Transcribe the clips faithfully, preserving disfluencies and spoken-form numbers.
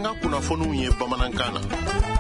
ka kunnafoniw ye bamanankan na.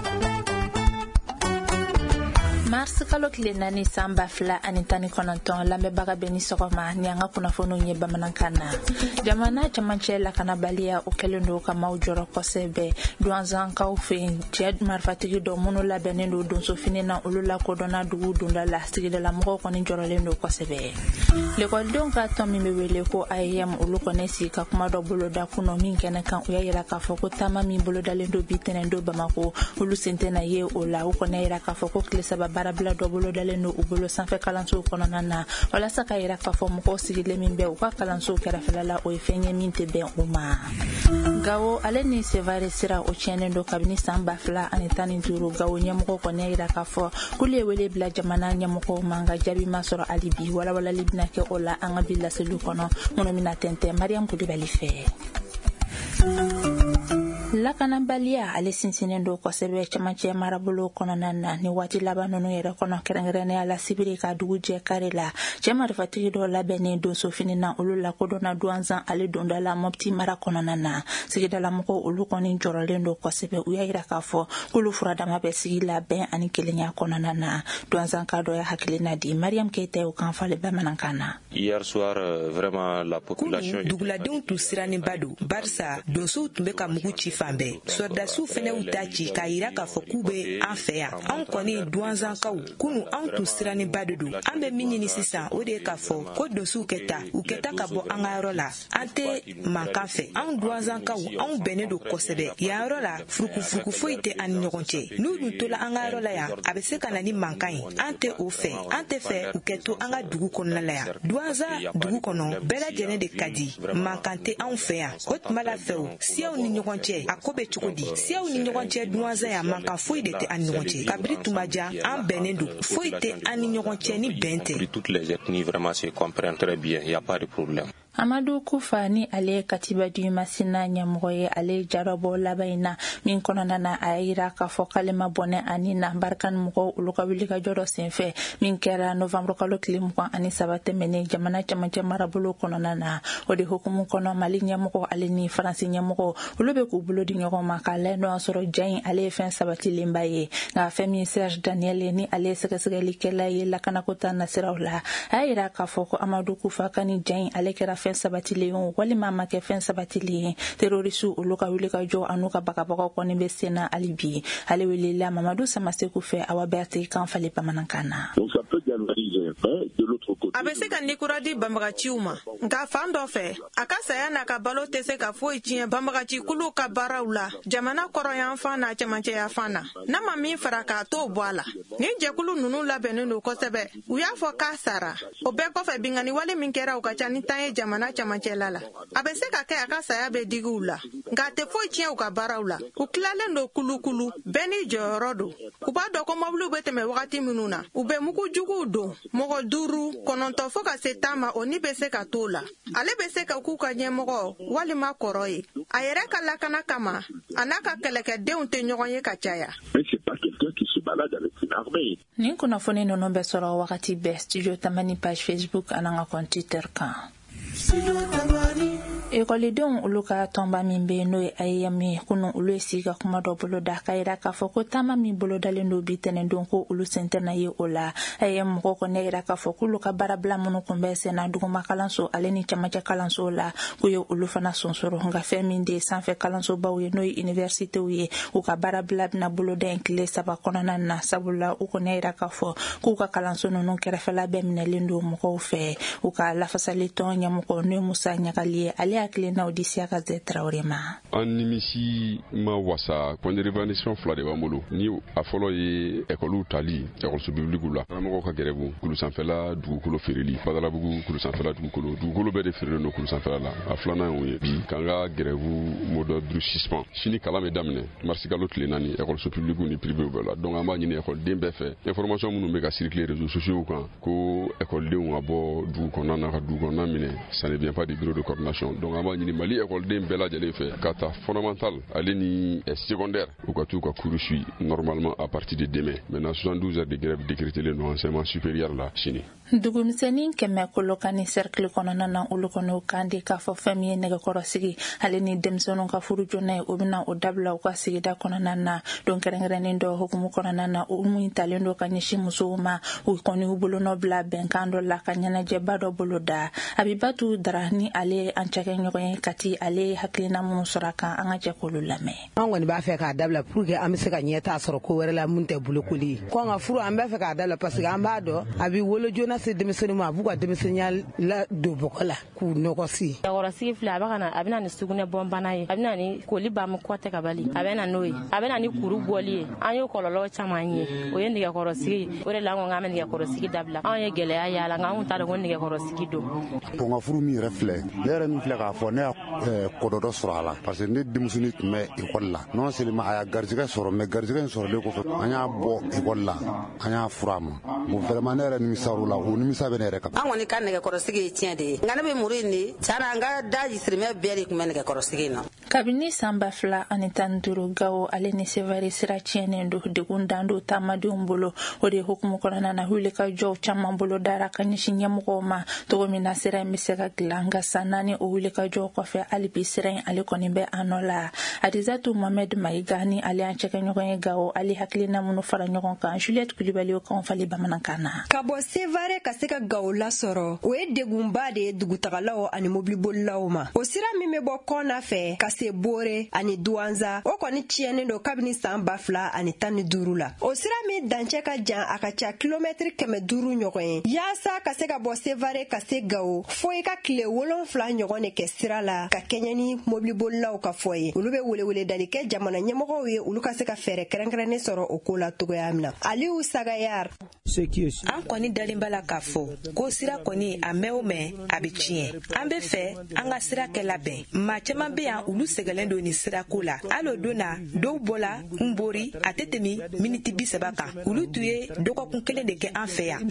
Mars kalo kile nani samba fila ani tani kononton lambebaga beni sogoma ni anga kunnafoniw ye bamanankan na. Jamana camancɛ lakanabaliya o kɛlen do ka maaw jɔrɔ kosɛbɛ duwanzankaw fɛ cɛ marifatigi dɔ minnu labɛnnen do donso fini na olu lakodɔnna dugu donda la sigidala mɔgɔw kɔni jɔrɔlen do kosɛbɛ. Lekɔlidenw ka tɔn min bɛ wele ko A E M olu kɔni sigi ka kuma dɔ boloda kunɔ min kɛnɛ kan u y'a yira k'a fɔ ko taama min bolodalen do bi tɛnɛn do Bamako olu sen tɛna ye o la u kɔni y'a yira k'a fɔ ko tile saba baarabila dɔ bolodalen do u bolo sanfɛ kalansow kɔnɔna na walasa ka yira k'a fɔ mɔgɔw sigilen min bɛ u ka kalansow kɛrɛfɛla la o ye fɛn ye min tɛ bɛn u ma. Gawo ale ni Sevare sira o tiɲɛnen do kabini san ba fila ani tan ni duuru Gawo ɲɛmɔgɔw kɔni y'a yira k'a fɔ k'olu ye wele bila jamana ɲɛmɔgɔw ma nka jaabi ma sɔrɔ hali bi walawalali bɛna kɛ o la an ka bi laseliw kɔnɔ minnu bɛna tɛntɛn Mariam Kulibali fɛ. Lakanabaliya ale sinsinnen do kosɛbɛ camancɛ marabolo kɔnɔna na ni waati laban ninnu yɛrɛ kɔnɔ kɛrɛnkɛrɛnnenya la sibiri ka dugu jɛ kare la cɛ marifatigi dɔ labɛnnen donso fini na olu lakodɔnna duwanzan ale donda la Mopti mara kɔnɔna na sigidalamɔgɔw olu kɔni jɔrɔlen do kosɛbɛ u y'a yira k'a fɔ k'olu furadama bɛ sigi la bɛn ani kelenya kɔnɔna na duwanzanka dɔ ya hakilina di Mariam Keita y'o kan fale bamanankan na. Hier soir vraiment la population duguladenw tun sirannenba do barisa donsow tun bɛ ka mugu ci fan bɛɛ sɔrdasiw fɛnɛw ta ci k'a yira k'a fɔ k'u bɛ an fɛ yan anw kɔni duwanzankaw kunu anw tun sirannenba de do an bɛ min ɲini sisan o de ye k'a fɔ ko donsow kɛta u kɛta ka bɔ an ka yɔrɔ la an tɛ mankan fɛ anw duwanzankaw anw bɛnnen do kosɛbɛ yan yɔrɔ la furukufuruku foyi tɛ an ni ɲɔgɔn cɛ n'u dun tola an ka yɔrɔ la yan a bɛ se ka na ni mankan ye an tɛ o fɛ an tɛ fɛ u kɛ to an ka dugu kɔnɔna la yan duwanzan dugu kɔnɔ bɛɛ lajɛlen de ka di mankan tɛ anw fɛ yan o tuma la fɛ o siyaw ni ɲɔgɔn cɛ a ko bɛ cogo di siyaw ni ɲɔgɔn cɛ duwanzan ya mankan foyi de tɛ an ni ɲɔgɔn cɛ kabiri tuma jan an bɛnnen do foyi tɛ an ni ɲɔgɔn cɛ ni bɛn tɛ. Toutes les ethnies vraiment se comprennent très bien, il n'y a pas de problème. Amadou Kufa ni ale katiba du masina ɲɛmɔgɔ ye ale jarabɔ laban in na min kɔnɔna na a yira k'a fɔ k'ale ma bɔnɛ ani na barika ni mɔgɔw olu ka wuli ka jɔ dɔ senfɛ min kɛra novembre kalo tile mugan ani saba tɛmɛnen jamana camancɛ marabolo kɔnɔna na o de hukumu kɔnɔ Mali ɲɛmɔgɔ ale ni Faransi ɲɛmɔgɔ olu bɛ k'u bolo di ɲɔgɔn ma k'a lajɛ n'o y'a sɔrɔ ja in ale ye fɛn sabatilenba ye nka fɛn min Serge Daniel ye ni ale ye sɛgɛsɛgɛlikɛla ye lakanako ta nasiraw la a y'a yira k'a fɔ ko Amadou Kufa ka ni ja in ale kɛra fɛn sabatilen walima ma kɛ fɛn sabatilen terroriste olu ka wuli ka jɔ anu ka bagabagaw kɔni bɛ senna hali bi ale welela Mamadou Samaseku fɛ Awa Berté kan fale bamanankan na. A bɛ se ka nikuradi banbagaciw ma nka fan dɔ fɛ a ka saya n'a ka balo tɛ se ka foyi tiɲɛ banbagaci kulu ka baaraw la jamana kɔrɔyan fan n'a cɛmancɛya fan na n'a ma min fara k'a t'o bɔ a la ni jɛkulu ninnu labɛnnen don kosɛbɛ u y'a fɔ k'a sara o bɛɛ kɔfɛ bingani wale min kɛra u ka ca ni tan ye jamana cɛmancɛla la a bɛ se ka kɛ a ka saya bɛ digi u la nka a tɛ foyi tiɲɛ u ka baaraw la u tilalen don kulukulu bɛɛ ni jɔyɔrɔ don u b'a dɔn ko mobiliw bɛ tɛmɛ wagati minnu na u bɛ mugu juguw don mɔgɔ duuru kɔnɔntɔn fo ka se tan ma o ni bɛ se ka t'o la ale bɛ se ka k'u ka ɲɛmɔgɔ walima kɔrɔ ye a yɛrɛ ka lakana kama a n'a ka kɛlɛkɛdenw tɛ ɲɔgɔn ye ka caya. Nin kunnafoni ninnu bɛ sɔrɔ wagati bɛɛ studio Tamani page Facebook ani an ka compte Twitter kan. Ekɔlidenw olu ka tɔnba min bɛ n'o ye A E M ye kunun olu ye sigi ka kuma dɔ boloda k'a yira k'a fɔ ko taama min bolodalen do bi tɛnɛn don ko olu sen tɛna ye o la A E M mɔgɔw kɔni yira k'a fɔ k'olu ka baarabila minnu kun bɛ senna duguma kalanso ale ni cɛmancɛ kalanso la k'u ye olu fana sonsoro nka fɛn min de sanfɛ kalansobaw ye n'o ye universitéw ye u ka baarabila bɛna boloda in tile saba kɔnɔna na sabula u kɔni yira k'a fɔ k'u ka kalanso ninnu kɛrɛfɛla bɛɛ minɛlen don mɔgɔw fɛ u ka lafasali tɔn ɲɛmɔgɔ n'o ye Musa Ɲagali ye ale hakilina o di Siaka Zɛ Traoré ma. An nimisi ma wasa kɔnderevalisiyɔn fila de b'an bolo ni a fɔlɔ ye ekɔliw tali ekɔliso bibilikiw la karamɔgɔw ka gɛrɛbu kulu sanfɛla dugukolo feereli Badalabugu kulu sanfɛla dugukolo dugukolo bɛɛ de feerelen don kulu sanfɛla la a filanan y'o ye bi k'an ka gɛrɛbu mode durcissement sini kalan bɛ daminɛ marisi kalo tile naani ekɔliso bibilikiw ni privéw bɛɛ la donc an b'a ɲini ekɔliden bɛɛ fɛ information minnu bɛ ka circuler réseaux sociaux kan ko ekɔlidenw ka bɔ dugu kɔnɔna na ka dugu kɔnɔna minɛ ça ne vient pas du bureau de coordination donc donc an b'a ɲini Mali écoleden bɛɛ lajɛlen fɛ ka taa fondamental ale ni secondaire u ka t'u ka cours suit normalement à partir de demain. Maintenant soixante-douze heures de grève décrétées le enseignement supérieur la sini. Dugumisɛnnin kɛmɛ kolokani cercle kɔnɔna na olu kɔnɔ u kan di k'a fɔ fɛn min ye nɛgɛkɔrɔsigi ale ni denmisɛnninw ka furu joona ye o bɛna o dabila u ka sigida kɔnɔna na don kɛrɛnkɛrɛnnen dɔ hukumu kɔnɔna na o mun talen don ka ɲɛsin musow ma u kɔni u bolonɔ bila bɛnkan dɔ la ka ɲɛnajɛba dɔ bolo da Abibatu Dara ni ale an cɛkɛ ɲɔgɔn ye Kati ale hakilina minnu sɔrɔ a kan an ka jɛ k'olu lamɛn. An kɔni b'a fɛ k'a dabila pour que an bɛ se ka ɲɛtaa sɔrɔ ko wɛrɛ la mun tɛ bolokoli ye. Ko an ka furu an b'a fɛ k'a dabila parce que an b'a dɔn a bɛ wolo joona se denmisɛnninw ma a b'u ka denmisɛnninya la don bɔgɔ la k'u nɔgɔsi. Nɛgɛkɔrɔsigi filɛ a bɛ ka na a bɛ na ni sugunɛ bɔnbana ye a bɛ na ni koli bamu kɔtɛ ka bali a bɛ na n'o ye a bɛ na ni kuru bɔli ye an ye kɔlɔlɔ caman ye o ye nɛgɛkɔrɔsigi o de la an ko k'an bɛ nɛgɛkɔrɔsigi dabila an ye gɛlɛya y'a la nka an t'a dɔn ko nɛgɛkɔrɔsigi don. Bon ka furu min yɛrɛ filɛ ne yɛrɛ min filɛ k'a fɔ ne y'a kɔdɔ sɔrɔ a la parce que ne denmusonin tun bɛ école la non seulement a y'a garijɛgɛ sɔrɔ mais garijɛgɛ in sɔrɔlen kɔfɛ an y'a bɔ école la an y'a furu a ma bon vraiment ne yɛrɛ nimisa la o nimisa bɛ ne yɛrɛ kan. An kɔni ka nɛgɛkɔrɔsigi ye tiɲɛ de ye nka ne bɛ muru in de tiɲɛna an ka da sirimɛ bɛɛ de tun bɛ nɛgɛkɔrɔsigi in na. Kabini san ba fila ani tan ni duuru Gawo ale ni Sevare sira tiɲɛnen don degun dan don taamadenw bolo o de hukumu kɔnɔna na wulikajɔw caman bolo dara ka ɲɛsin ɲɛmɔgɔw ma cogo min na sira in bɛ se ka dilan nka san naani o wulikajɔw kɔfɛ hali bi sira in ale kɔni bɛ an nɔ la. Adizatu Mohamed Mayiga ni ale an cɛkɛ ɲɔgɔn ye Gawo ale hakilina minnu fara ɲɔgɔn kan Juliette Kulibali o kan fali bamanankan na. Ka bɔ Sevare ka se ka Gawo lasɔrɔ o ye degunba de ye dugutagalaw ani mobilibolilaw ma. O sira min bɛ bɔ kɔna fɛ ka se Bore ani Duanza o kɔni tiɲɛnen don kabini san ba fila ani tan ni duuru la. O sira min dancɛ ka jan a ka ca kilomɛtiri kɛmɛ duuru ɲɔgɔn ye yaasa ka se ka bɔ Sevare ka se Gawo fo i ka tile wolonfila ɲɔgɔn de kɛ sira la ka kɛɲɛ ni mobilibolilaw ka fɔ ye. Olu bɛ welewele dali kɛ jamana ɲɛmɔgɔw ye olu ka se ka fɛɛrɛ kɛrɛnkɛrɛnnen sɔrɔ o ko la togoya min na. Aliou Sagayar an kɔni dalen b'a la k'a fɔ ko sira kɔni a mɛn o mɛn a bɛ tiɲɛ an bɛ fɛ an ka sira kɛ labɛn maa caman bɛ yan olu sɛgɛlen don ni sirako la hali o don na dɔw bɔla Nbori a tɛ tɛmɛ miniti bi saba kan olu tun ye dɔgɔkun kelen de kɛ an fɛ yan.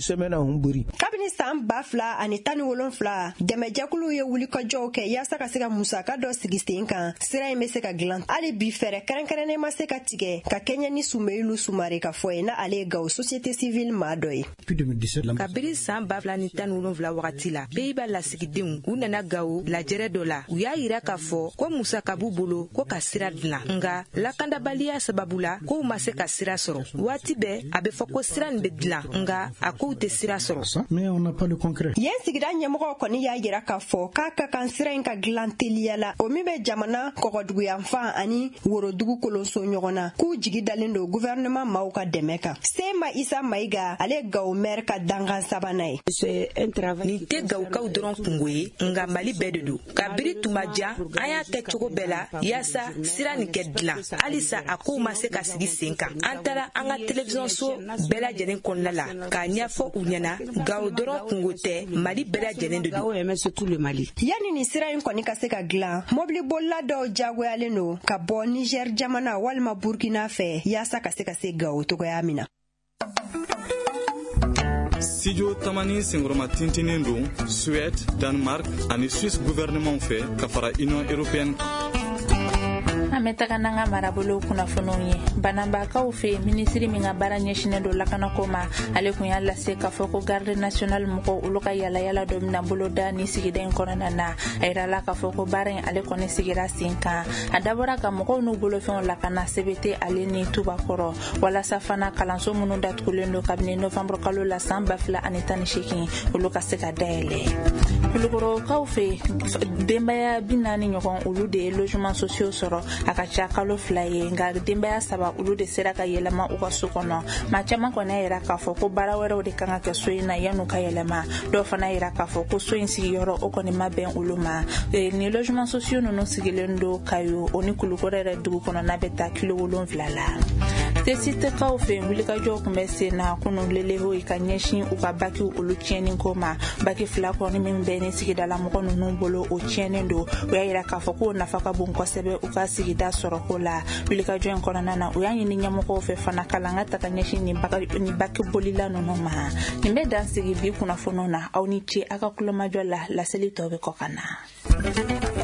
Kabini san ba fila ani tan ni wolonfila dɛmɛjɛkuluw ye wulikajɔw kɛ yaasa ka se ka musaka dɔ sigi sen kan sira in bɛ se ka dilan hali bi fɛɛrɛ kɛrɛnkɛrɛnnen ma se ka tigɛ ka kɛɲɛ ni Sumeyilu Sumare ka fɔ ye na ale ye Gawo société civile maa dɔ ye. Kabiri san ba fila ni tan ni wolonfila wagati la Pays-Bas lasigidenw u nana Gawo lajɛrɛ dɔ la u y'a yira k'a fɔ ko musaka b'u bolo ko ka sira dilan nka lakandabaliya sababu la kow ma se ka sira sɔrɔ waati bɛɛ a bɛ fɔ ko sira nin bɛ dilan nka a kow tɛ sira sɔrɔ. Yen sigida ɲɛmɔgɔw kɔni y'a yira k'a fɔ k'a ka kan sira in ka dilan teliya la o min bɛ jamana kɔgɔduguyanfan ani worodugu kolonso ɲɔgɔn na k'u jigi dalen don gouvernement maaw ka dɛmɛ kan. Sema Isa Mayiga ale Gawo maire ka dangan sabanan ye. Nin tɛ Gawukaw dɔrɔn kungo ye nka Mali bɛɛ de don kabiri tuma jan an y'a kɛ cogo bɛɛ la yaasa sira nin kɛ dilan halisa a kow ma se ka sigi sen kan an taara an ka télévision so bɛɛ lajɛlen kɔnɔna la k'a ɲɛfɔ u ɲɛna Gawo dɔrɔn kungo tɛ Mali bɛɛ lajɛlen de don. Yani ni sira in kɔni ka se ka dilan mobilibolila dɔw jagoyalen don ka bɔ Niger jamana walima Burkina fɛ yaasa ka se ka se Gawo togoya min na. Studio Tamani Sengroma tintinin don Suède, Danemark ani Suisse gouvernement fɛ ka fara Union européenne. An bɛ taga n'an ka marabolo kunnafoniw ye bananbakaw fɛ minisiri min ka baara ɲɛsinnen don lakanako ma ale kun y'a lase k'a fɔ ko garde national mɔgɔw olu ka yalayala dɔ bɛna boloda ni sigida in kɔnɔna na a yirala k'a fɔ ko baara in ale kɔni sigira sen kan a dabɔra ka mɔgɔw n'u bolofɛnw lakana sɛbɛn ale ni tubakɔrɔ walasa fana kalanso minnu datugulen don kabini nɔfɛburu kalo la san ba fila ani tan ni seegin olu ka se ka dayɛlɛ kulukorokaw fɛ denbaya bi naani ɲɔgɔn olu de ye logement sociaux sɔrɔ a ka ca kalo fila ye nka denbaya saba olu de sera ka yɛlɛma u ka so kɔnɔ maa caman kɔni y'a yira k'a fɔ ko baara wɛrɛw de kan ka kɛ so in na yan'u ka yɛlɛma dɔw fana yira k'a fɔ ko so in sigiyɔrɔ o kɔni ma bɛn olu ma ni logement sociaux ninnu sigilen don Kayo o ni Kulukoro yɛrɛ dugu kɔnɔna bɛ taa kilo wolonwula la tesitekaw fɛ wulikajɔw kun bɛ sen na kunun leleho i ka ɲɛsin u ka bakiw olu tiɲɛni ko ma baki fila kɔni min bɛ ni sigidala mɔgɔ ninnu bolo o tiɲɛnen don u y'a yira k'a fɔ ko nafa ka bon kosɛbɛ u ka sigida sɔrɔko la wulikajɔ in kɔnɔna na u y'a ɲini ɲɛmɔgɔw fɛ fana kalan ka taga ɲɛsin ni baki bolila ninnu ma nin bɛ dan sigi bi kunnafoniw na aw ni ce aw ka kulomajɔ la laseli tɔw bɛ kɔ ka na.